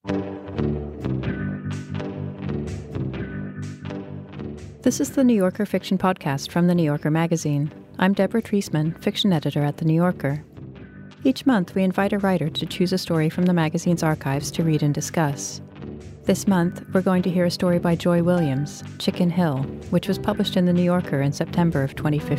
This is the New Yorker Fiction Podcast from The New Yorker magazine. I'm Deborah Treisman, fiction editor at The New Yorker. Each month, we invite a writer to choose a story from the magazine's archives to read and discuss. This month, we're going to hear a story by Joy Williams, Chicken Hill, which was published in The New Yorker in September of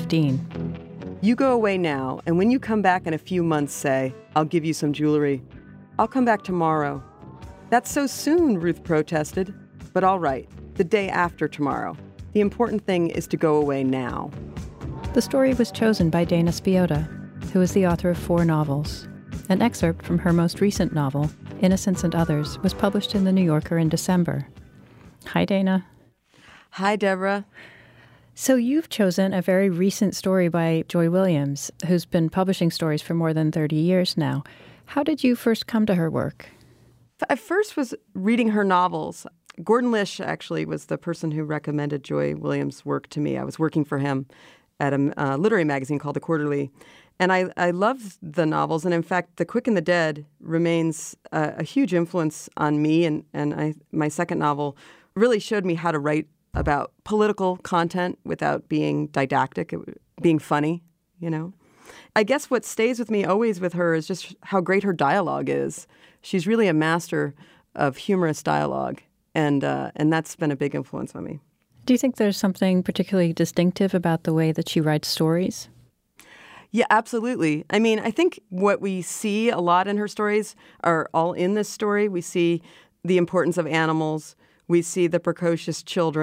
2015. You go away now, and when you come back in a few months, say, I'll give you some jewelry. I'll come back tomorrow. That's so soon, Ruth protested. But all right, the day after tomorrow. The important thing is to go away now. The story was chosen by Dana Spiotta, who is the author of 4 novels. An excerpt from her most recent novel, Innocents and Others, was published in The New Yorker in December. Hi, Dana. Hi, Deborah. So you've chosen a very recent story by Joy Williams, who's been publishing stories for more than 30 years now. How did you first come to her work? I first was reading her novels. Gordon Lish actually was the person who recommended Joy Williams' work to me. I was working for him at a literary magazine called The Quarterly. And I loved the novels. And in fact, The Quick and the Dead remains a huge influence on me. And my second novel really showed me how to write about political content without being didactic, being funny, you know. I guess what stays with me always with her is just how great her dialogue is. She's really a master of humorous dialogue. And that's been a big influence on me. Do you think there's something particularly distinctive about the way that she writes stories? Yeah, absolutely. I mean, I think what we see a lot in her stories are all in this story. We see the importance of animals. We see the precocious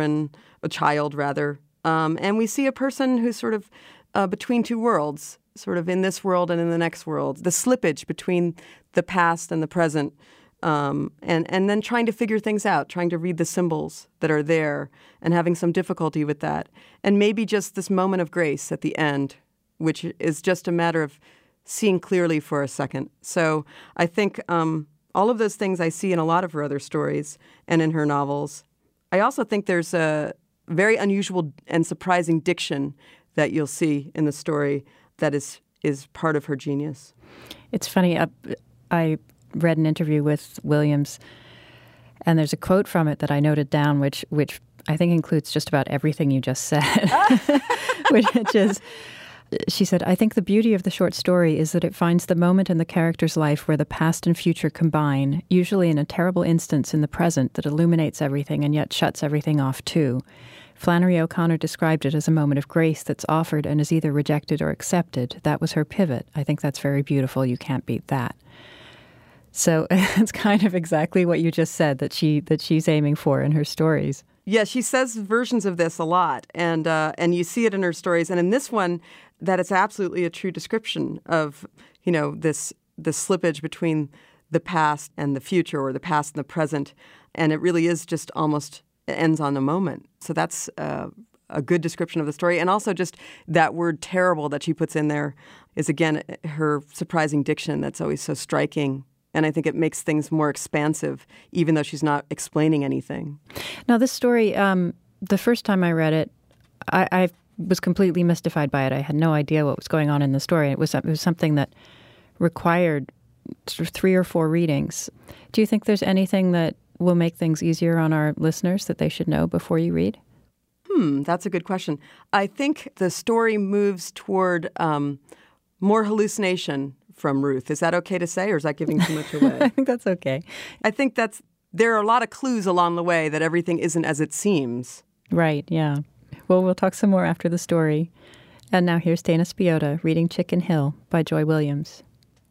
a child rather. And we see a person who's sort of between two worlds, sort of in this world and in the next world, the slippage between the past and the present. And then trying to figure things out, trying to read the symbols that are there and having some difficulty with that. And maybe just this moment of grace at the end, which is just a matter of seeing clearly for a second. So I think all of those things I see in a lot of her other stories and in her novels. I also think there's a very unusual and surprising diction that you'll see in the story that is part of her genius. It's funny. I read an interview with Williams, and there's a quote from it that I noted down, which I think includes just about everything you just said, which is, she said, I think the beauty of the short story is that it finds the moment in the character's life where the past and future combine, usually in a terrible instance in the present that illuminates everything and yet shuts everything off too. Flannery O'Connor described it as a moment of grace that's offered and is either rejected or accepted. That was her pivot. I think that's very beautiful. You can't beat that. So it's kind of exactly what you just said that she's aiming for in her stories. Yeah, she says versions of this a lot, and you see it in her stories. And in this one, that it's absolutely a true description of, you know, the slippage between the past and the future, or the past and the present. And it really is just almost ends on the moment. So that's a good description of the story. And also just that word terrible that she puts in there is, again, her surprising diction that's always so striking. And I think it makes things more expansive, even though she's not explaining anything. Now, this story, the first time I read it, I was completely mystified by it. I had no idea what was going on in the story. It was something that required sort of 3 or 4 readings. Do you think there's anything that will make things easier on our listeners that they should know before you read? That's a good question. I think the story moves toward more hallucination from Ruth. Is that okay to say, or is that giving too much away? I think that's okay. I think there are a lot of clues along the way that everything isn't as it seems. Right, yeah. Well, we'll talk some more after the story. And now here's Dana Spiotta reading Chicken Hill by Joy Williams.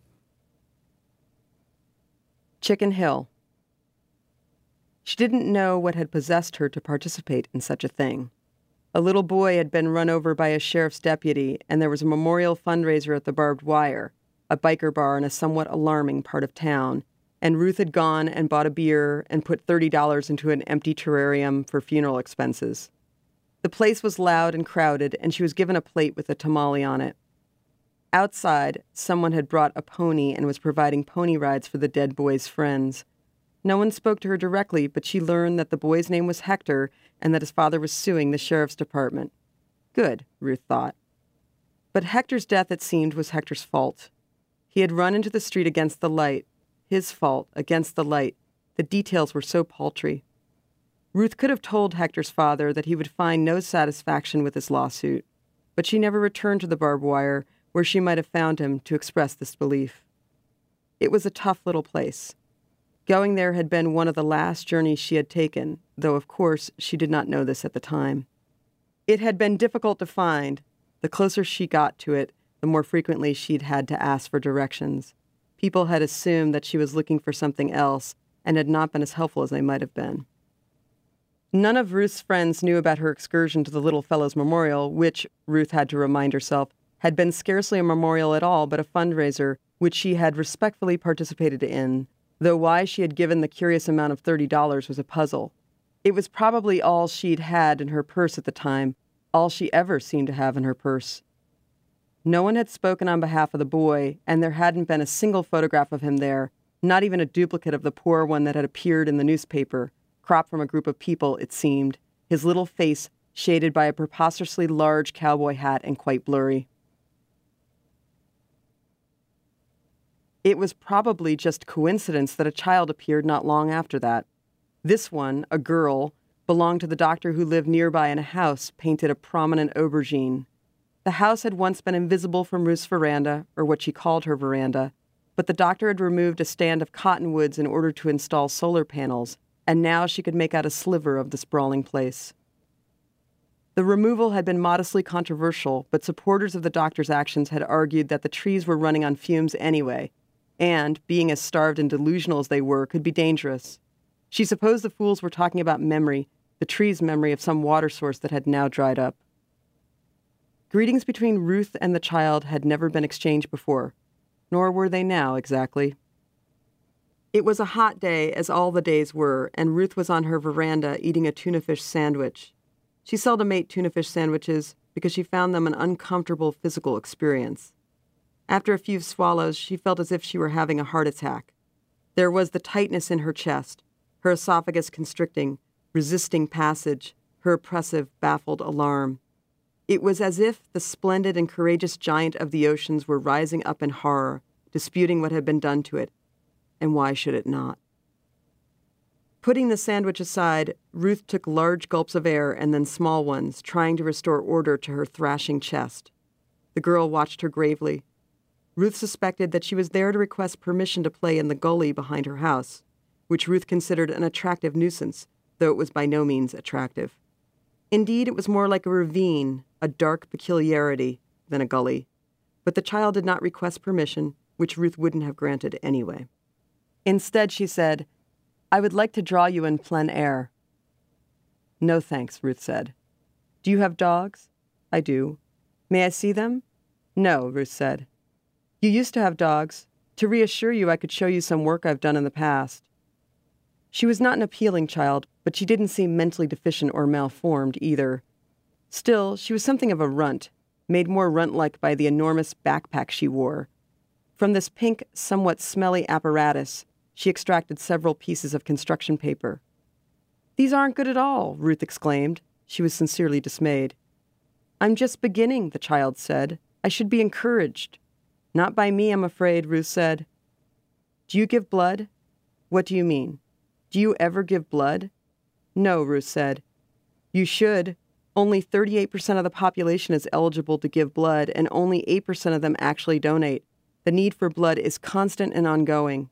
Chicken Hill. She didn't know what had possessed her to participate in such a thing. A little boy had been run over by a sheriff's deputy, and there was a memorial fundraiser at the Barbed Wire, a biker bar in a somewhat alarming part of town, and Ruth had gone and bought a beer and put $30 into an empty terrarium for funeral expenses. The place was loud and crowded, and she was given a plate with a tamale on it. Outside, someone had brought a pony and was providing pony rides for the dead boy's friends. No one spoke to her directly, but she learned that the boy's name was Hector and that his father was suing the sheriff's department. Good, Ruth thought. But Hector's death, it seemed, was Hector's fault. He had run into the street against the light. His fault, against the light. The details were so paltry. Ruth could have told Hector's father that he would find no satisfaction with his lawsuit, but she never returned to the barbed wire where she might have found him to express this belief. It was a tough little place. Going there had been one of the last journeys she had taken, though of course she did not know this at the time. It had been difficult to find. The closer she got to it, the more frequently she'd had to ask for directions. People had assumed that she was looking for something else and had not been as helpful as they might have been. None of Ruth's friends knew about her excursion to the Little Fellows Memorial, which, Ruth had to remind herself, had been scarcely a memorial at all but a fundraiser which she had respectfully participated in, though why she had given the curious amount of $30 was a puzzle. It was probably all she'd had in her purse at the time, all she ever seemed to have in her purse. No one had spoken on behalf of the boy, and there hadn't been a single photograph of him there, not even a duplicate of the poor one that had appeared in the newspaper, cropped from a group of people, it seemed, his little face shaded by a preposterously large cowboy hat and quite blurry. It was probably just coincidence that a child appeared not long after that. This one, a girl, belonged to the doctor who lived nearby in a house painted a prominent aubergine. The house had once been invisible from Ruth's veranda, or what she called her veranda, but the doctor had removed a stand of cottonwoods in order to install solar panels, and now she could make out a sliver of the sprawling place. The removal had been modestly controversial, but supporters of the doctor's actions had argued that the trees were running on fumes anyway, and, being as starved and delusional as they were, could be dangerous. She supposed the fools were talking about memory, the tree's memory of some water source that had now dried up. Greetings between Ruth and the child had never been exchanged before, nor were they now exactly. It was a hot day, as all the days were, and Ruth was on her veranda eating a tuna fish sandwich. She seldom ate tuna fish sandwiches because she found them an uncomfortable physical experience. After a few swallows, she felt as if she were having a heart attack. There was the tightness in her chest, her esophagus constricting, resisting passage, her oppressive, baffled alarm. It was as if the splendid and courageous giant of the oceans were rising up in horror, disputing what had been done to it. And why should it not? Putting the sandwich aside, Ruth took large gulps of air and then small ones, trying to restore order to her thrashing chest. The girl watched her gravely. Ruth suspected that she was there to request permission to play in the gully behind her house, which Ruth considered an attractive nuisance, though it was by no means attractive. Indeed, it was more like a ravine, a dark peculiarity, than a gully. But the child did not request permission, which Ruth wouldn't have granted anyway. Instead, she said, "I would like to draw you in plein air." "No thanks," Ruth said. "Do you have dogs?" "I do." "May I see them?" "No," Ruth said. "You used to have dogs. To reassure you, I could show you some work I've done in the past." She was not an appealing child, but she didn't seem mentally deficient or malformed either. Still, she was something of a runt, made more runt-like by the enormous backpack she wore. From this pink, somewhat smelly apparatus, she extracted several pieces of construction paper. "These aren't good at all," Ruth exclaimed. She was sincerely dismayed. "I'm just beginning," the child said. "I should be encouraged." "Not by me, I'm afraid," Ruth said. "Do you give blood?" "What do you mean?" "Do you ever give blood?" "No," Ruth said. "You should. Only 38% of the population is eligible to give blood, and only 8% of them actually donate. The need for blood is constant and ongoing."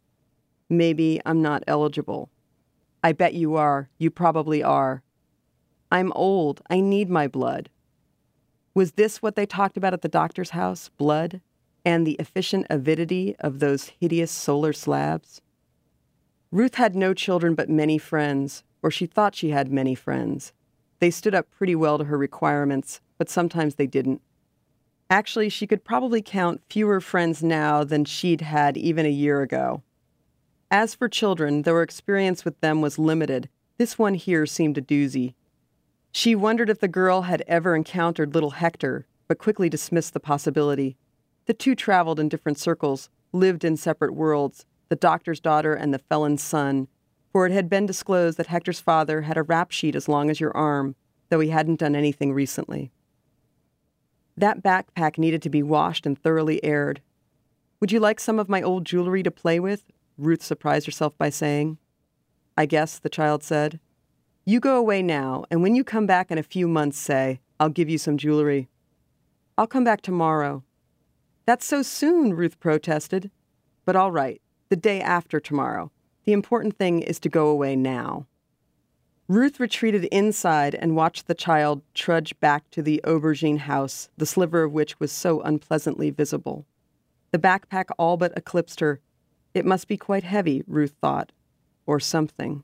"Maybe I'm not eligible." "I bet you are. You probably are." "I'm old. I need my blood." Was this what they talked about at the doctor's house, blood, and the efficient avidity of those hideous solar slabs? Ruth had no children but many friends, or she thought she had many friends. They stood up pretty well to her requirements, but sometimes they didn't. Actually, she could probably count fewer friends now than she'd had even a year ago. As for children, though her experience with them was limited, this one here seemed a doozy. She wondered if the girl had ever encountered little Hector, but quickly dismissed the possibility. The two traveled in different circles, lived in separate worlds, the doctor's daughter and the felon's son, for it had been disclosed that Hector's father had a rap sheet as long as your arm, though he hadn't done anything recently. That backpack needed to be washed and thoroughly aired. "Would you like some of my old jewelry to play with?" Ruth surprised herself by saying. I guess, the child said. You go away now, and when you come back in a few months, say, I'll give you some jewelry. I'll come back tomorrow. That's so soon, Ruth protested. But all right, the day after tomorrow. The important thing is to go away now. Ruth retreated inside and watched the child trudge back to the aubergine house, the sliver of which was so unpleasantly visible. The backpack all but eclipsed her. It must be quite heavy, Ruth thought, or something.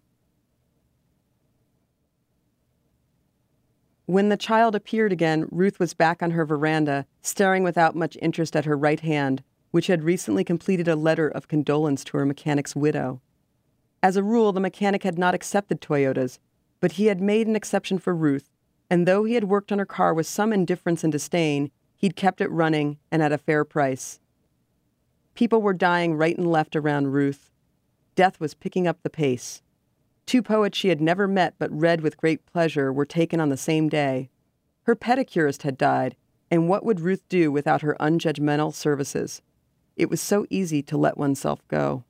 When the child appeared again, Ruth was back on her veranda, staring without much interest at her right hand, which had recently completed a letter of condolence to her mechanic's widow. As a rule, the mechanic had not accepted Toyotas, but he had made an exception for Ruth, and though he had worked on her car with some indifference and disdain, he'd kept it running and at a fair price. People were dying right and left around Ruth. Death was picking up the pace. 2 poets she had never met but read with great pleasure were taken on the same day. Her pedicurist had died, and what would Ruth do without her unjudgmental services? It was so easy to let oneself go.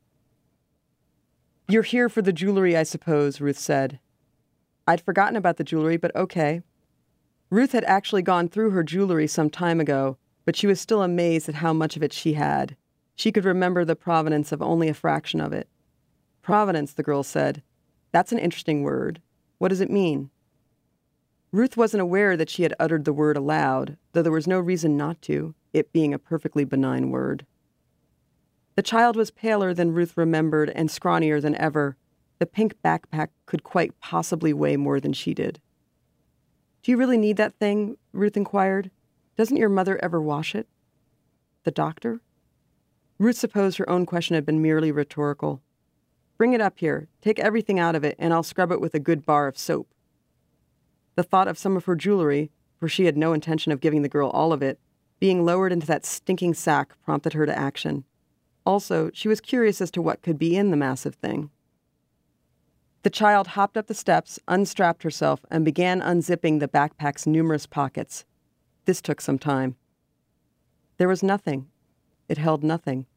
You're here for the jewelry, I suppose, Ruth said. I'd forgotten about the jewelry, but okay. Ruth had actually gone through her jewelry some time ago, but she was still amazed at how much of it she had. She could remember the provenance of only a fraction of it. Provenance, the girl said. That's an interesting word. What does it mean? Ruth wasn't aware that she had uttered the word aloud, though there was no reason not to, it being a perfectly benign word. The child was paler than Ruth remembered and scrawnier than ever. The pink backpack could quite possibly weigh more than she did. Do you really need that thing? Ruth inquired. Doesn't your mother ever wash it? The doctor? Ruth supposed her own question had been merely rhetorical. Bring it up here, take everything out of it, and I'll scrub it with a good bar of soap. The thought of some of her jewelry, for she had no intention of giving the girl all of it, being lowered into that stinking sack prompted her to action. Also, she was curious as to what could be in the massive thing. The child hopped up the steps, unstrapped herself, and began unzipping the backpack's numerous pockets. This took some time. There was nothing. It held nothing.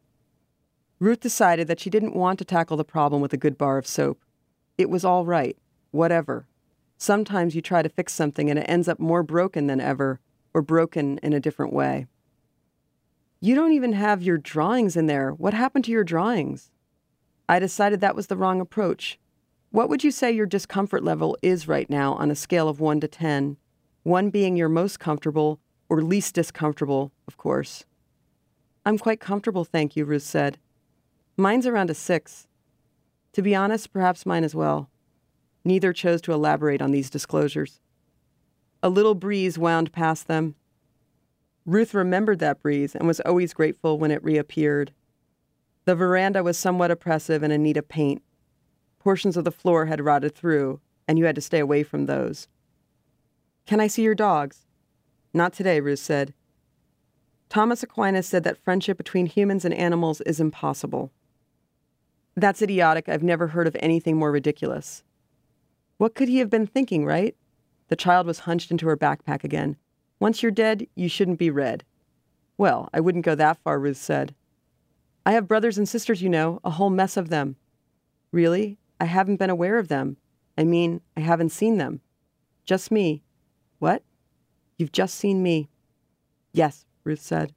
Ruth decided that she didn't want to tackle the problem with a good bar of soap. It was all right, whatever. Sometimes you try to fix something and it ends up more broken than ever, or broken in a different way. You don't even have your drawings in there. What happened to your drawings? I decided that was the wrong approach. What would you say your discomfort level is right now on a scale of 1 to 10? 1 being your most comfortable, or least discomfortable, of course. I'm quite comfortable, thank you, Ruth said. Mine's around a 6. To be honest, perhaps mine as well. Neither chose to elaborate on these disclosures. A little breeze wound past them. Ruth remembered that breeze and was always grateful when it reappeared. The veranda was somewhat oppressive and in need of paint. Portions of the floor had rotted through, and you had to stay away from those. Can I see your dogs? Not today, Ruth said. Thomas Aquinas said that friendship between humans and animals is impossible. That's idiotic. I've never heard of anything more ridiculous. What could he have been thinking, right? The child was hunched into her backpack again. Once you're dead, you shouldn't be read. Well, I wouldn't go that far, Ruth said. I have brothers and sisters, you know, a whole mess of them. Really? I haven't been aware of them. I mean, I haven't seen them. Just me. What? You've just seen me. Yes, Ruth said.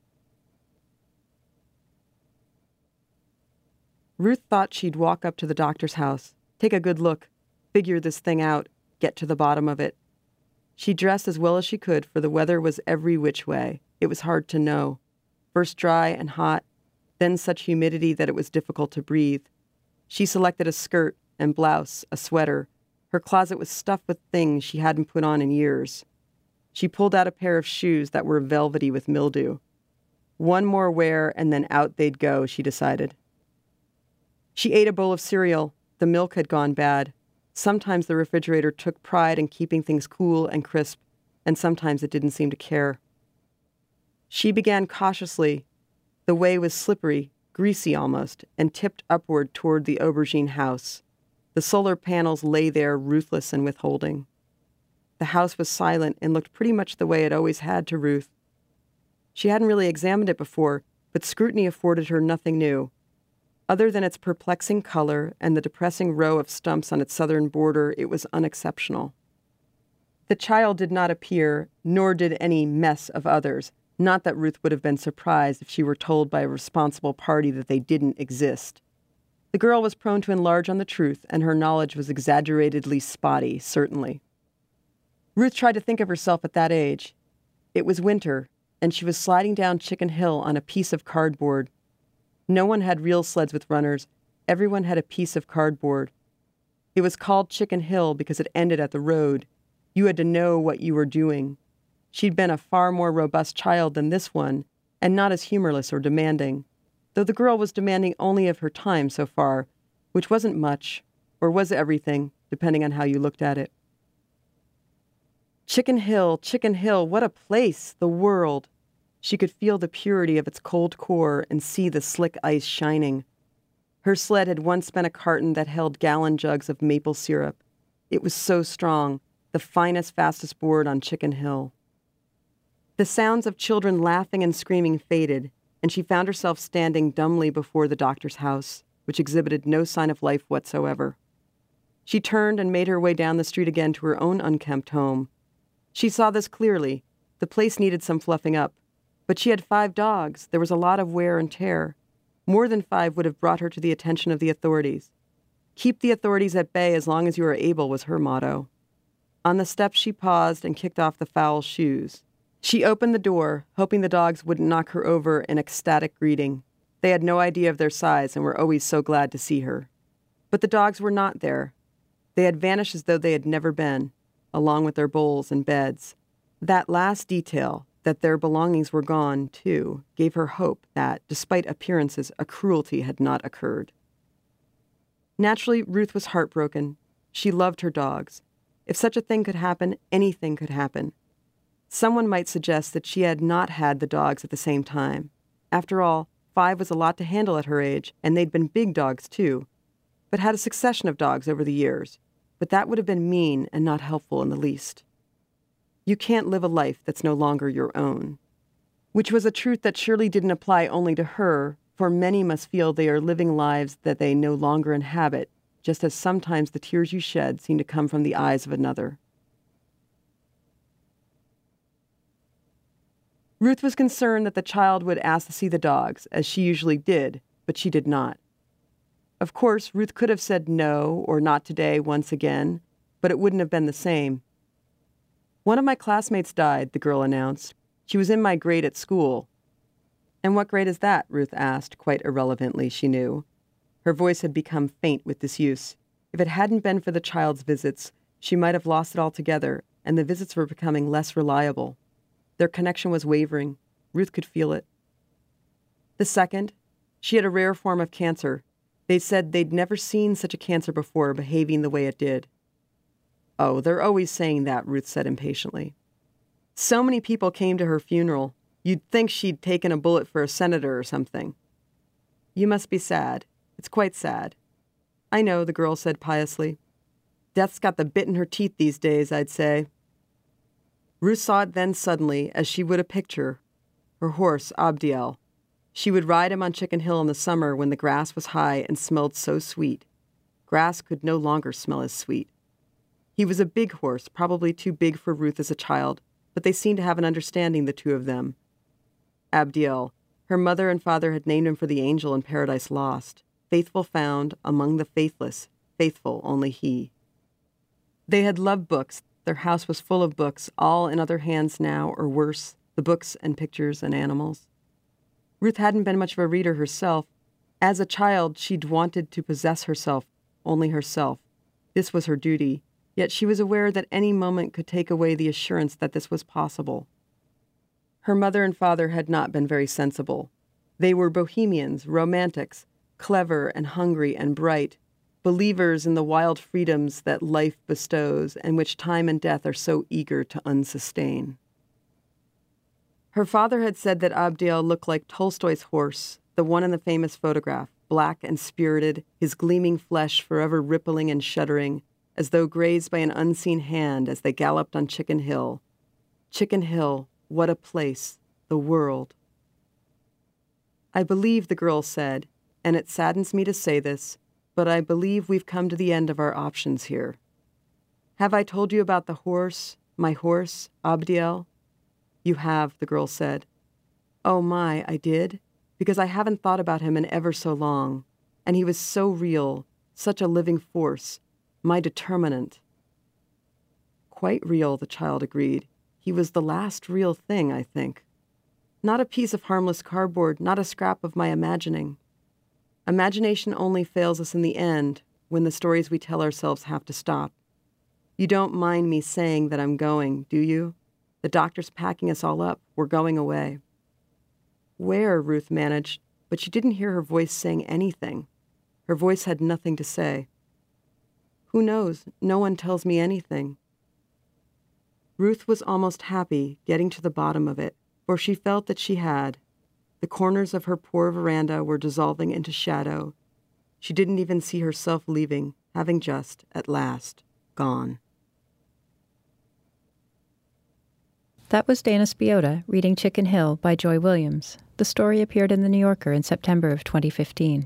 Ruth thought she'd walk up to the doctor's house, take a good look, figure this thing out, get to the bottom of it. She dressed as well as she could, for the weather was every which way. It was hard to know. First dry and hot, then such humidity that it was difficult to breathe. She selected a skirt and blouse, a sweater. Her closet was stuffed with things she hadn't put on in years. She pulled out a pair of shoes that were velvety with mildew. One more wear and then out they'd go, she decided. She ate a bowl of cereal. The milk had gone bad. Sometimes the refrigerator took pride in keeping things cool and crisp, and sometimes it didn't seem to care. She began cautiously. The way was slippery, greasy almost, and tipped upward toward the aubergine house. The solar panels lay there ruthless and withholding. The house was silent and looked pretty much the way it always had to Ruth. She hadn't really examined it before, but scrutiny afforded her nothing new. Other than its perplexing color and the depressing row of stumps on its southern border, it was unexceptional. The child did not appear, nor did any mess of others. Not that Ruth would have been surprised if she were told by a responsible party that they didn't exist. The girl was prone to enlarge on the truth, and her knowledge was exaggeratedly spotty, certainly. Ruth tried to think of herself at that age. It was winter, and she was sliding down Chicken Hill on a piece of cardboard. No one had real sleds with runners. Everyone had a piece of cardboard. It was called Chicken Hill because it ended at the road. You had to know what you were doing. She'd been a far more robust child than this one, and not as humorless or demanding, though the girl was demanding only of her time so far, which wasn't much, or was everything, depending on how you looked at it. Chicken Hill, what a place, the world. She could feel the purity of its cold core and see the slick ice shining. Her sled had once been a carton that held gallon jugs of maple syrup. It was so strong, the finest, fastest board on Chicken Hill. The sounds of children laughing and screaming faded, and she found herself standing dumbly before the doctor's house, which exhibited no sign of life whatsoever. She turned and made her way down the street again to her own unkempt home. She saw this clearly. The place needed some fluffing up. But she had 5 dogs. There was a lot of wear and tear. More than 5 would have brought her to the attention of the authorities. Keep the authorities at bay as long as you are able was her motto. On the steps she paused and kicked off the foul shoes. She opened the door, hoping the dogs wouldn't knock her over in ecstatic greeting. They had no idea of their size and were always so glad to see her. But the dogs were not there. They had vanished as though they had never been, along with their bowls and beds. That last detail, that their belongings were gone, too, gave her hope that, despite appearances, a cruelty had not occurred. Naturally, Ruth was heartbroken. She loved her dogs. If such a thing could happen, anything could happen. Someone might suggest that she had not had the dogs at the same time. After all, 5 was a lot to handle at her age, and they'd been big dogs, too, but had a succession of dogs over the years. But that would have been mean and not helpful in the least. You can't live a life that's no longer your own. Which was a truth that surely didn't apply only to her, for many must feel they are living lives that they no longer inhabit, just as sometimes the tears you shed seem to come from the eyes of another. Ruth was concerned that the child would ask to see the dogs, as she usually did, but she did not. Of course, Ruth could have said no or not today once again, but it wouldn't have been the same. One of my classmates died, the girl announced. She was in my grade at school. And what grade is that? Ruth asked, quite irrelevantly, she knew. Her voice had become faint with disuse. If it hadn't been for the child's visits, she might have lost it altogether, and the visits were becoming less reliable. Their connection was wavering. Ruth could feel it. The second, she had a rare form of cancer. They said they'd never seen such a cancer before behaving the way it did. Oh, they're always saying that, Ruth said impatiently. So many people came to her funeral. You'd think she'd taken a bullet for a senator or something. You must be sad. It's quite sad. I know, the girl said piously. Death's got the bit in her teeth these days, I'd say. Ruth saw it then suddenly, as she would a picture. Her horse, Abdiel. She would ride him on Chicken Hill in the summer when the grass was high and smelled so sweet. Grass could no longer smell as sweet. He was a big horse, probably too big for Ruth as a child, but they seemed to have an understanding, the two of them. Abdiel. Her mother and father had named him for the angel in Paradise Lost. Faithful found among the faithless, faithful only he. They had loved books. Their house was full of books, all in other hands now, or worse, the books and pictures and animals. Ruth hadn't been much of a reader herself. As a child, she'd wanted to possess herself, only herself. This was her duty, yet she was aware that any moment could take away the assurance that this was possible. Her mother and father had not been very sensible. They were bohemians, romantics, clever and hungry and bright, believers in the wild freedoms that life bestows and which time and death are so eager to unsustain. Her father had said that Abdiel looked like Tolstoy's horse, the one in the famous photograph, black and spirited, his gleaming flesh forever rippling and shuddering, as though grazed by an unseen hand as they galloped on Chicken Hill. Chicken Hill, what a place, the world. I believe, the girl said, and it saddens me to say this, but I believe we've come to the end of our options here. Have I told you about the horse, my horse, Abdiel? You have, the girl said. Oh my, I did? Because I haven't thought about him in ever so long. And he was so real, such a living force, my determinant. Quite real, the child agreed. He was the last real thing, I think. Not a piece of harmless cardboard, not a scrap of my imagining. Imagination only fails us in the end, when the stories we tell ourselves have to stop. You don't mind me saying that I'm going, do you? The doctor's packing us all up. We're going away. Where? Ruth managed, but she didn't hear her voice saying anything. Her voice had nothing to say. Who knows? No one tells me anything. Ruth was almost happy, getting to the bottom of it, for she felt that she had. The corners of her poor veranda were dissolving into shadow. She didn't even see herself leaving, having just, at last, gone. That was Dana Spiotta reading Chicken Hill by Joy Williams. The story appeared in The New Yorker in September of 2015.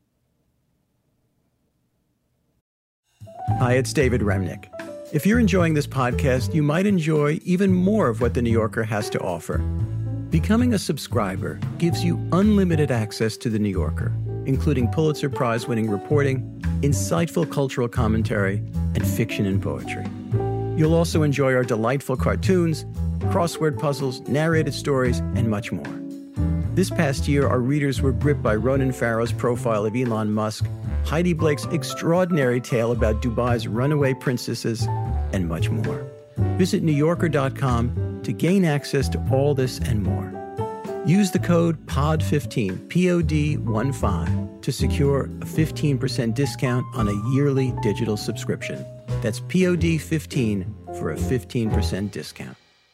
Hi, it's David Remnick. If you're enjoying this podcast, you might enjoy even more of what The New Yorker has to offer. Becoming a subscriber gives you unlimited access to The New Yorker, including Pulitzer Prize-winning reporting, insightful cultural commentary, and fiction and poetry. You'll also enjoy our delightful cartoons, crossword puzzles, narrated stories, and much more. This past year, our readers were gripped by Ronan Farrow's profile of Elon Musk, Heidi Blake's extraordinary tale about Dubai's runaway princesses, and much more. Visit NewYorker.com to gain access to all this and more. Use the code POD15, POD15, to secure a 15% discount on a yearly digital subscription. That's POD15 for a 15% discount.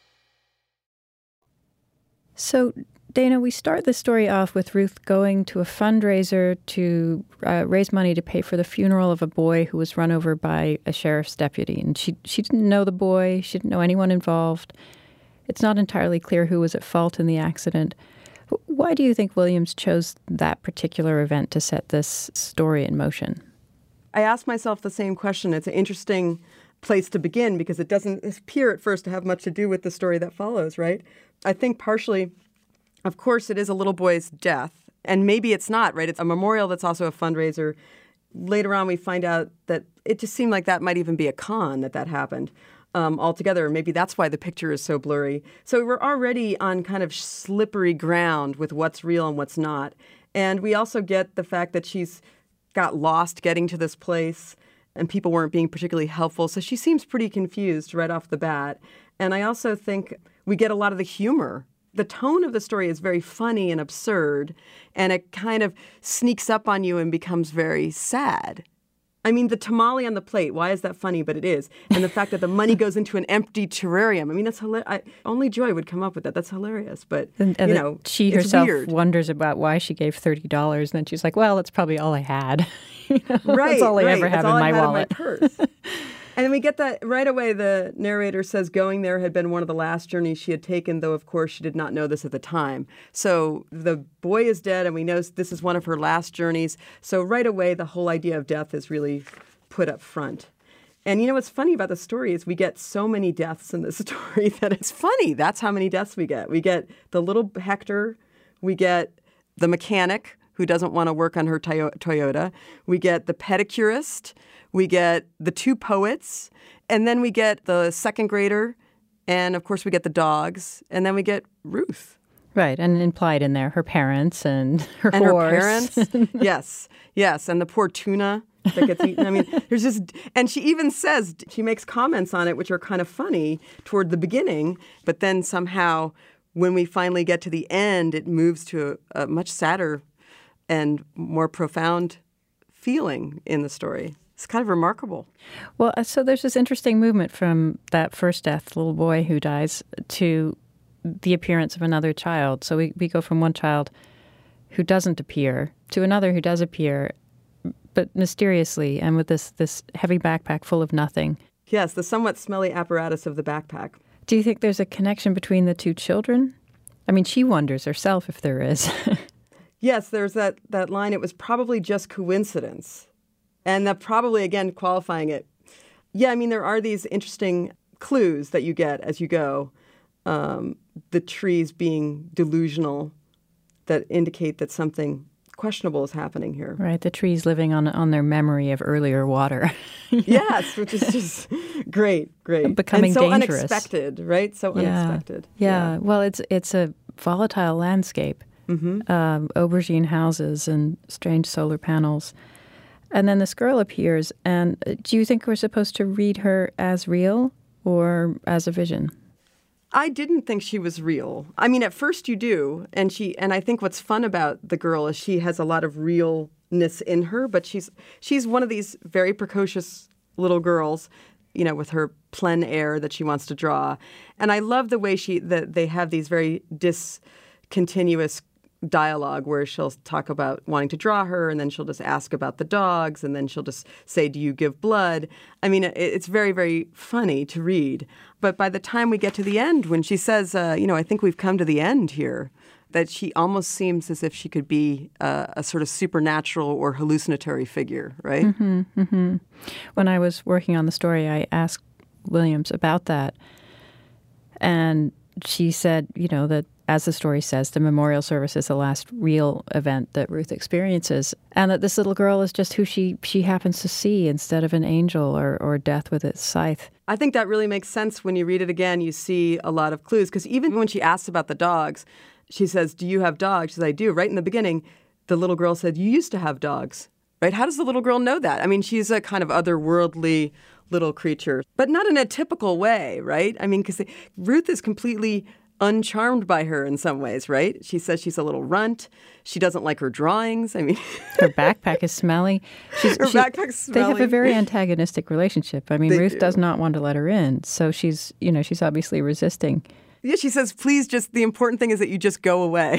So, Dana, we start the story off with Ruth going to a fundraiser to raise money to pay for the funeral of a boy who was run over by a sheriff's deputy. And she didn't know the boy. She didn't know anyone involved. It's not entirely clear who was at fault in the accident. Why do you think Williams chose that particular event to set this story in motion? I asked myself the same question. It's an interesting place to begin because it doesn't appear at first to have much to do with the story that follows, right? I think partially, of course, it is a little boy's death, and maybe it's not, right? It's a memorial that's also a fundraiser. Later on, we find out that it just seemed like that might even be a con that happened altogether. Maybe that's why the picture is so blurry. So we're already on kind of slippery ground with what's real and what's not. And we also get the fact that she's got lost getting to this place, and people weren't being particularly helpful. So she seems pretty confused right off the bat. And I also think we get a lot of the humor. The tone of the story is very funny and absurd, and it kind of sneaks up on you and becomes very sad. I mean, the tamale on the plate, why is that funny? But it is. And the fact that the money goes into an empty terrarium. I mean, that's hilarious. Only Joy would come up with that. That's hilarious. But, she herself wonders about why she gave $30. And then she's like, well, it's probably all I had. Right. That's all I ever have in my wallet. In my purse. And then we get that right away. The narrator says going there had been one of the last journeys she had taken, though, of course, she did not know this at the time. So the boy is dead, and we know this is one of her last journeys. So right away, the whole idea of death is really put up front. And you know what's funny about the story is we get so many deaths in this story that it's funny. That's how many deaths we get. We get the little Hector. We get the mechanic who doesn't want to work on her Toyota. We get the pedicurist. We get the two poets, and then we get the second grader, and of course we get the dogs, and then we get Ruth. Right, and implied in there, her parents and her and horse. Her parents, yes, and the poor tuna that gets eaten. I mean, there's just, and she even says, she makes comments on it which are kind of funny toward the beginning, but then somehow when we finally get to the end, it moves to a much sadder and more profound feeling in the story. It's kind of remarkable. Well, so there's this interesting movement from that first death, the little boy who dies, to the appearance of another child. So we go from one child who doesn't appear to another who does appear, but mysteriously and with this heavy backpack full of nothing. Yes, the somewhat smelly apparatus of the backpack. Do you think there's a connection between the two children? I mean, she wonders herself if there is. Yes, there's that line, it was probably just coincidence. And that probably, again, qualifying it. Yeah, I mean, there are these interesting clues that you get as you go. The trees being delusional that indicate that something questionable is happening here. Right, the trees living on their memory of earlier water. Yes, which is just great. Becoming and so dangerous. Unexpected, right? So unexpected. Yeah. Well, it's a volatile landscape. Aubergine houses and strange solar panels. And then this girl appears, and do you think we're supposed to read her as real or as a vision? I didn't think she was real. I mean, at first you do, and I think what's fun about the girl is she has a lot of realness in her, but she's one of these very precocious little girls, with her plein air that she wants to draw. And I love the way that they have these very discontinuous dialogue where she'll talk about wanting to draw her, and then she'll just ask about the dogs, and then she'll just say, do you give blood? I mean, it's very, very funny to read. But by the time we get to the end, when she says, I think we've come to the end here, that she almost seems as if she could be a sort of supernatural or hallucinatory figure, right? When I was working on the story, I asked Williams about that. And she said, that as the story says, the memorial service is the last real event that Ruth experiences, and that this little girl is just who she happens to see instead of an angel or death with its scythe. I think that really makes sense. When you read it again, you see a lot of clues, because even when she asks about the dogs, she says, do you have dogs? She says, I do. Right in the beginning, the little girl said, you used to have dogs, right? How does the little girl know that? I mean, she's a kind of otherworldly little creature, but not in a typical way, right? I mean, because Ruth is completely uncharmed by her in some ways, right? She says she's a little runt. She doesn't like her drawings. I mean, her backpack is smelly. Backpack's smelly. They have a very antagonistic relationship. I mean, Ruth does not want to let her in, so she's obviously resisting. Yeah, she says, please, the important thing is that you just go away.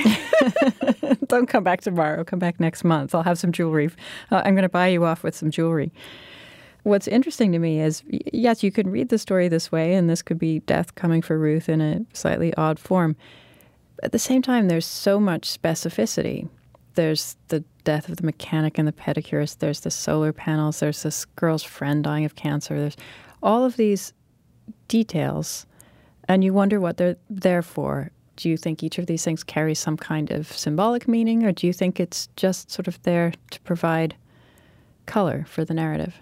Don't come back tomorrow. Come back next month. I'll have some jewelry. I'm going to buy you off with some jewelry. What's interesting to me is, yes, you can read the story this way, and this could be death coming for Ruth in a slightly odd form. At the same time, there's so much specificity. There's the death of the mechanic and the pedicurist. There's the solar panels. There's this girl's friend dying of cancer. There's all of these details, and you wonder what they're there for. Do you think each of these things carries some kind of symbolic meaning, or do you think it's just sort of there to provide color for the narrative?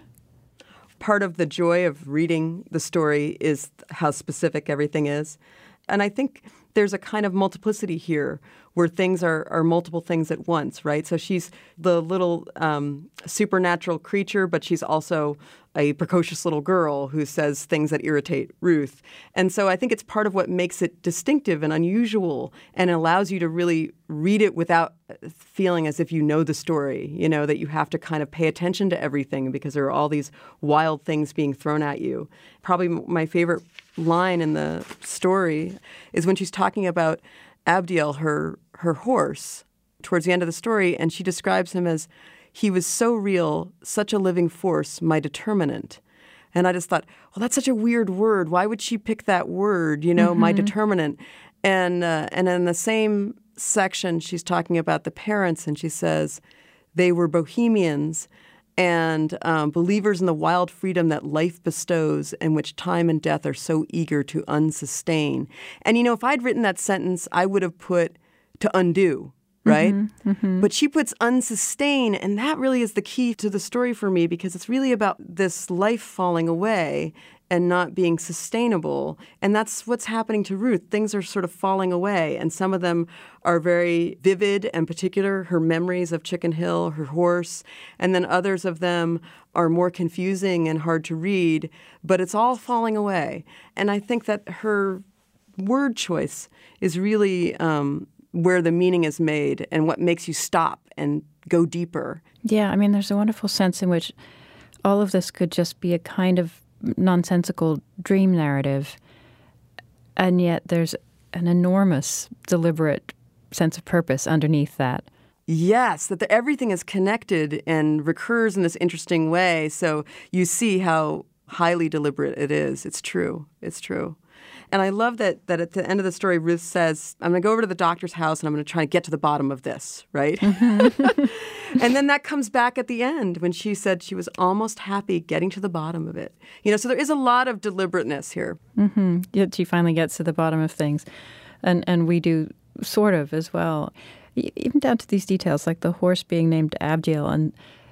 Part of the joy of reading the story is how specific everything is. And I think there's a kind of multiplicity here where things are multiple things at once, right? So she's the little supernatural creature, but she's also a precocious little girl who says things that irritate Ruth. And so I think it's part of what makes it distinctive and unusual and allows you to really read it without feeling as if you know the story, that you have to kind of pay attention to everything because there are all these wild things being thrown at you. Probably my favorite line in the story is when she's talking about Abdiel, her horse, towards the end of the story, and she describes him as, he was so real, such a living force, my determinant. And I just thought, well, that's such a weird word. Why would she pick that word, my determinant? And in the same section, she's talking about the parents, and she says, they were bohemians and believers in the wild freedom that life bestows and which time and death are so eager to unsustain. And, if I'd written that sentence, I would have put to undo, right? But she puts unsustain, and that really is the key to the story for me because it's really about this life falling away and not being sustainable. And that's what's happening to Ruth. Things are sort of falling away, and some of them are very vivid and particular, her memories of Chicken Hill, her horse, and then others of them are more confusing and hard to read, but it's all falling away. And I think that her word choice is really where the meaning is made and what makes you stop and go deeper. Yeah, I mean, there's a wonderful sense in which all of this could just be a kind of nonsensical dream narrative, and yet there's an enormous, deliberate sense of purpose underneath that. Yes, that everything is connected and recurs in this interesting way, so you see how highly deliberate it is. It's true. It's true. And I love that at the end of the story, Ruth says, I'm going to go over to the doctor's house and I'm going to try to get to the bottom of this, right? And then that comes back at the end when she said she was almost happy getting to the bottom of it. So there is a lot of deliberateness here. Mm-hmm. Yet she finally gets to the bottom of things. And we do sort of as well. Even down to these details, like the horse being named Abdiel, and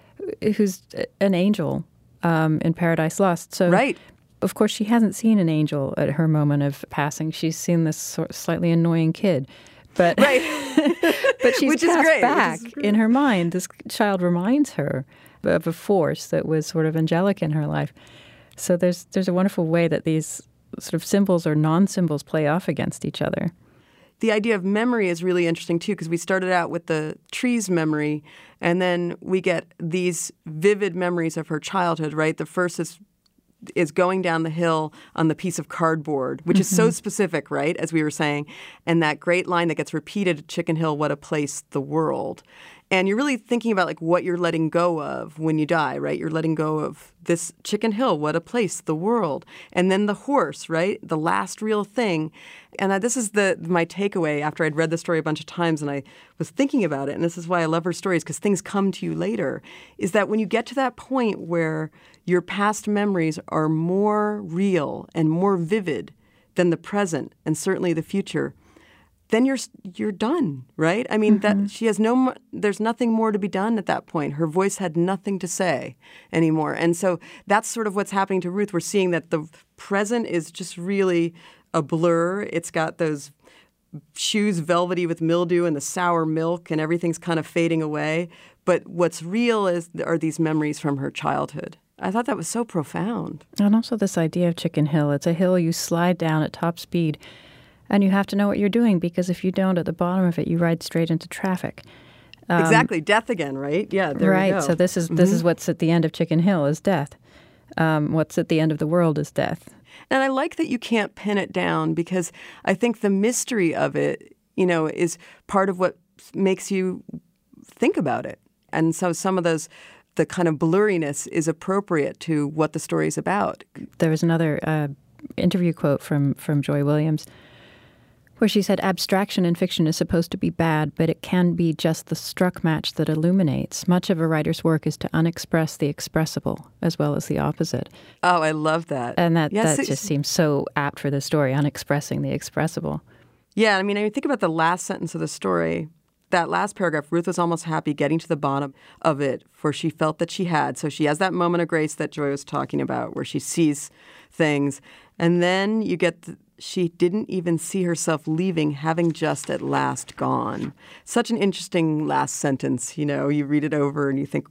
who's an angel in Paradise Lost. So, right. Of course, she hasn't seen an angel at her moment of passing. She's seen this sort of slightly annoying kid. But, right. but she's passed back great. in her mind. This child reminds her of a force that was sort of angelic in her life. So there's a wonderful way that these sort of symbols or non-symbols play off against each other. The idea of memory is really interesting, too, because we started out with the tree's memory, and then we get these vivid memories of her childhood, right? The first is going down the hill on the piece of cardboard, which is so specific, right, as we were saying, and that great line that gets repeated at Chicken Hill, what a place, the world. And you're really thinking about like what you're letting go of when you die, right? You're letting go of this Chicken Hill, what a place, the world. And then the horse, right? The last real thing. And this is my takeaway after I'd read the story a bunch of times and I was thinking about it. And this is why I love her stories, because things come to you later, is that when you get to that point where your past memories are more real and more vivid than the present and certainly the future, then you're done, right? I mean, that she has there's nothing more to be done at that point. Her voice had nothing to say anymore. And so that's sort of what's happening to Ruth. We're seeing that the present is just really a blur. It's got those shoes velvety with mildew and the sour milk and everything's kind of fading away. But what's real are these memories from her childhood. I thought that was so profound. And also this idea of Chicken Hill. It's a hill you slide down at top speed. And you have to know what you're doing, because if you don't, at the bottom of it, you ride straight into traffic. Exactly. Death again, right? Yeah, there we go. So this is what's at the end of Chicken Hill is death. What's at the end of the world is death. And I like that you can't pin it down, because I think the mystery of it, is part of what makes you think about it. And so some of the kind of blurriness is appropriate to what the story is about. There was another interview quote from Joy Williams, where she said, abstraction in fiction is supposed to be bad, but it can be just the struck match that illuminates. Much of a writer's work is to unexpress the expressible as well as the opposite. Oh, I love that. And that just seems so apt for the story, unexpressing the expressible. Yeah, I mean, think about the last sentence of the story. That last paragraph, Ruth was almost happy getting to the bottom of it, for she felt that she had. So she has that moment of grace that Joy was talking about, where she sees things. And then you get she didn't even see herself leaving, having just at last gone. Such an interesting last sentence. You read it over and you think,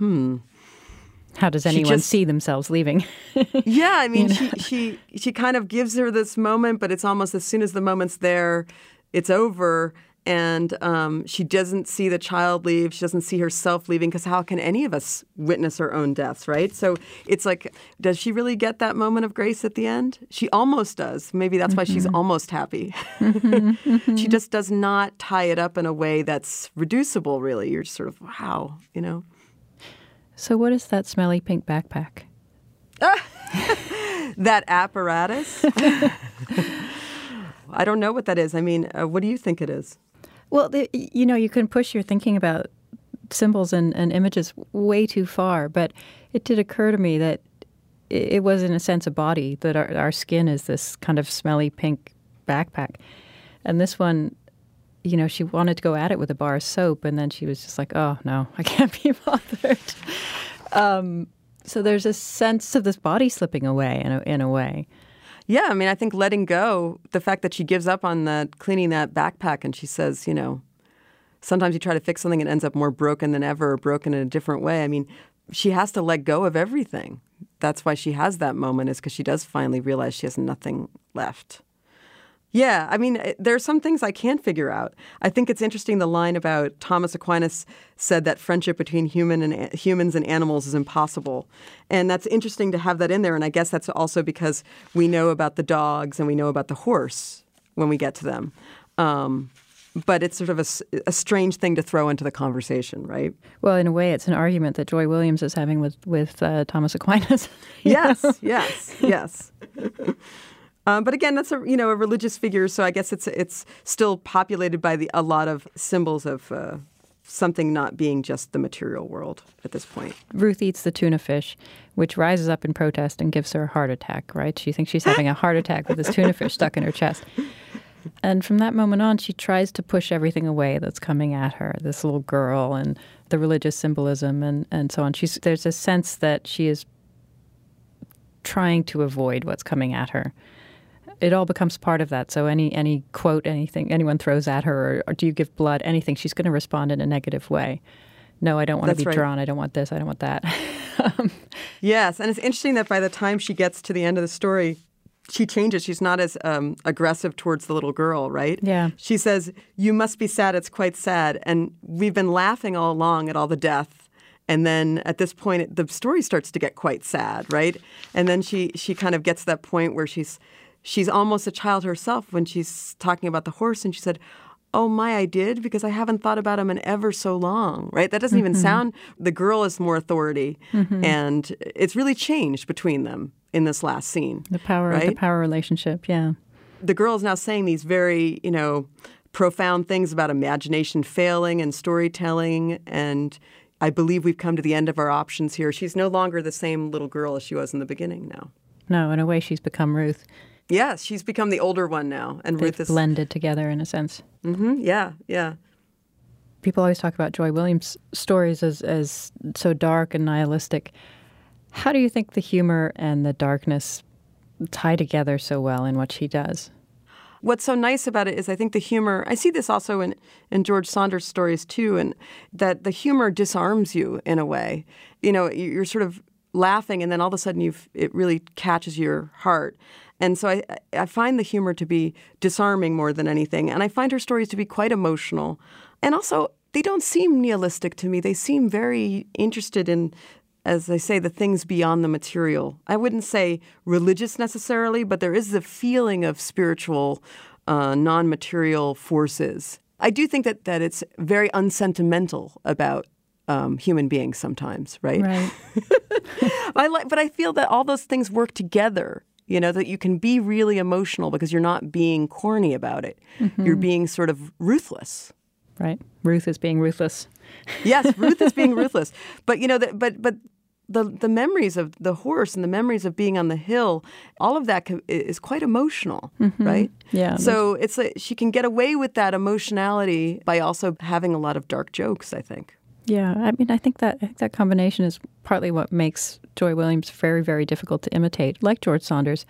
how does anyone see themselves leaving? Yeah, I mean, she kind of gives her this moment, but it's almost as soon as the moment's there, it's over. And she doesn't see the child leave. She doesn't see herself leaving, because how can any of us witness our own deaths, right? So it's like, does she really get that moment of grace at the end? She almost does. Maybe that's why she's almost happy. She just does not tie it up in a way that's reducible, really. You're just sort of, wow, So what is that smelly pink backpack? That apparatus? I don't know what that is. I mean, what do you think it is? Well, you can push your thinking about symbols and images way too far, but it did occur to me that it was, in a sense, a body, that our skin is this kind of smelly pink backpack. And this one, she wanted to go at it with a bar of soap, and then she was just like, oh, no, I can't be bothered. So there's a sense of this body slipping away in a way. Yeah, I mean, I think letting go, the fact that she gives up on cleaning that backpack, and she says, sometimes you try to fix something and it ends up more broken than ever, or broken in a different way. I mean, she has to let go of everything. That's why she has that moment, is because she does finally realize she has nothing left. Yeah, I mean, there are some things I can't figure out. I think it's interesting, the line about Thomas Aquinas said that friendship between humans and animals is impossible. And that's interesting to have that in there. And I guess that's also because we know about the dogs and we know about the horse when we get to them. But it's sort of a strange thing to throw into the conversation, right? Well, in a way, it's an argument that Joy Williams is having with Thomas Aquinas. Yes. But again, that's a religious figure, so I guess it's still populated by a lot of symbols of something not being just the material world at this point. Ruth eats the tuna fish, which rises up in protest and gives her a heart attack, right? She thinks she's having a heart attack with this tuna fish stuck in her chest. And from that moment on, she tries to push everything away that's coming at her, this little girl and the religious symbolism and so on. There's a sense that she is trying to avoid what's coming at her. It all becomes part of that. So any quote, anything anyone throws at her, or do you give blood, anything, she's going to respond in a negative way. No, I don't want to be drawn. I don't want this. I don't want that. Yes, and it's interesting that by the time she gets to the end of the story, she changes. She's not as aggressive towards the little girl, right? Yeah. She says, "You must be sad. It's quite sad. And we've been laughing all along at all the death." And then at this point, the story starts to get quite sad, right? And then she kind of gets to that point where she's almost a child herself when she's talking about the horse. And she said, "Oh, my, I did, because I haven't thought about him in ever so long," right? That doesn't even sound, the girl is more authority. And it's really changed between them in this last scene. The power relationship, yeah. The girl is now saying these very, profound things about imagination failing and storytelling. And I believe we've come to the end of our options here. She's no longer the same little girl as she was in the beginning now. No, in a way, she's become Ruth. Yes, she's become the older one now. And Ruth is blended together in a sense. Yeah, yeah. People always talk about Joy Williams' stories as so dark and nihilistic. How do you think the humor and the darkness tie together so well in what she does? What's so nice about it is I think the humor, I see this also in George Saunders' stories too, and that the humor disarms you in a way. You're sort of laughing and then all of a sudden it really catches your heart. And so I find the humor to be disarming more than anything. And I find her stories to be quite emotional. And also, they don't seem nihilistic to me. They seem very interested in, as I say, the things beyond the material. I wouldn't say religious necessarily, but there is a feeling of spiritual, non-material forces. I do think that it's very unsentimental about human beings sometimes, right? Right. But I feel that all those things work together. That you can be really emotional because you're not being corny about it. You're being sort of ruthless. Right. Ruth is being ruthless. Yes, Ruth is being ruthless. But but the memories of the horse and the memories of being on the hill, all of that is quite emotional, right? Yeah. So it's she can get away with that emotionality by also having a lot of dark jokes, I think. Yeah, I mean, I think that combination is partly what makes Joy Williams very, very difficult to imitate. Like George Saunders,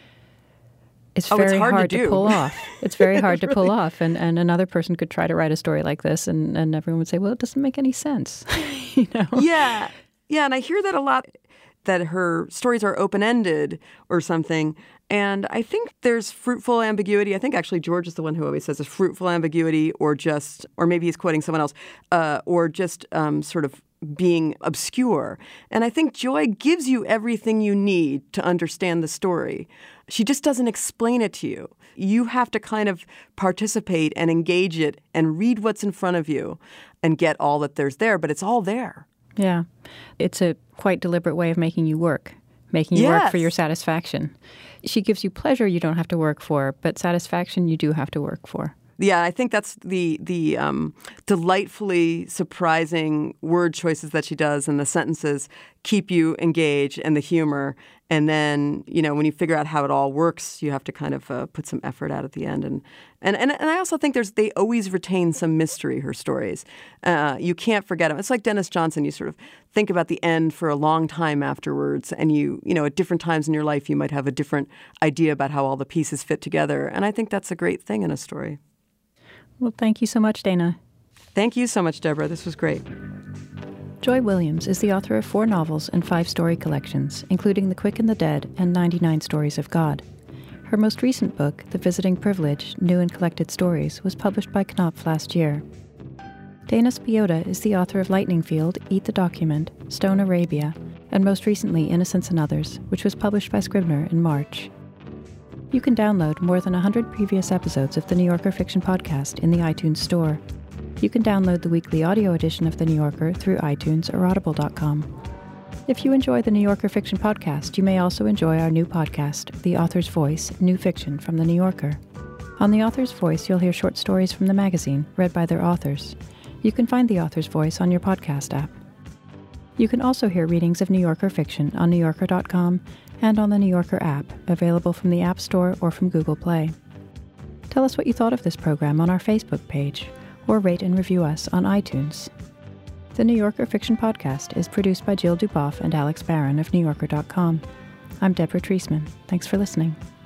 it's very hard to pull off. It's very hard to pull off. And another person could try to write a story like this, and everyone would say, well, it doesn't make any sense. Yeah. Yeah, and I hear that a lot, that her stories are open-ended or something. And I think there's fruitful ambiguity. I think actually George is the one who always says a fruitful ambiguity or maybe he's quoting someone else, or just sort of being obscure. And I think Joy gives you everything you need to understand the story. She just doesn't explain it to you. You have to kind of participate and engage it and read what's in front of you and get all that there's there, but it's all there. Yeah. It's a quite deliberate way of making you work for your satisfaction. She gives you pleasure you don't have to work for, but satisfaction you do have to work for. Yeah, I think that's the delightfully surprising word choices that she does, and the sentences keep you engaged, and the humor. And then, when you figure out how it all works, you have to kind of put some effort out at the end. And I also think they always retain some mystery, her stories. You can't forget them. It's like Dennis Johnson. You sort of think about the end for a long time afterwards. And at different times in your life, you might have a different idea about how all the pieces fit together. And I think that's a great thing in a story. Well, thank you so much, Dana. Thank you so much, Deborah. This was great. Joy Williams is the author of 4 novels and 5 story collections, including The Quick and the Dead and 99 Stories of God. Her most recent book, The Visiting Privilege, New and Collected Stories, was published by Knopf last year. Dana Spiotta is the author of Lightning Field, Eat the Document, Stone Arabia, and most recently Innocence and Others, which was published by Scribner in March. You can download more than 100 previous episodes of the New Yorker Fiction Podcast in the iTunes Store. You can download the weekly audio edition of The New Yorker through iTunes or audible.com. If you enjoy the New Yorker Fiction Podcast, you may also enjoy our new podcast, The Author's Voice, New Fiction from The New Yorker. On The Author's Voice, you'll hear short stories from the magazine, read by their authors. You can find The Author's Voice on your podcast app. You can also hear readings of New Yorker fiction on NewYorker.com and on the New Yorker app, available from the App Store or from Google Play. Tell us what you thought of this program on our Facebook page, or rate and review us on iTunes. The New Yorker Fiction Podcast is produced by Jill Duboff and Alex Barron of NewYorker.com. I'm Deborah Treisman. Thanks for listening.